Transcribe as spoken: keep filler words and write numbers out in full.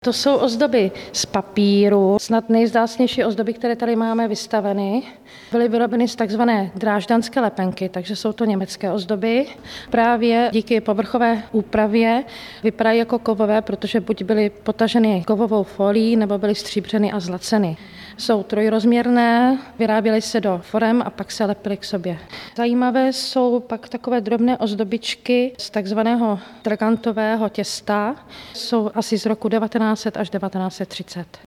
To jsou ozdoby z papíru, snad nejvzácnější ozdoby, které tady máme vystaveny. Byly vyrobeny z takzvané drážďanské lepenky, takže jsou to německé ozdoby. Právě díky povrchové úpravě vypadají jako kovové, protože buď byly potaženy kovovou folií, nebo byly stříbřeny a zlaceny. Jsou trojrozměrné, vyráběly se do forem a pak se lepily k sobě. Zajímavé jsou pak takové drobné ozdobičky z takzvaného tragantového těsta. Jsou asi z roku devatenáct set až devatenáct set třicet.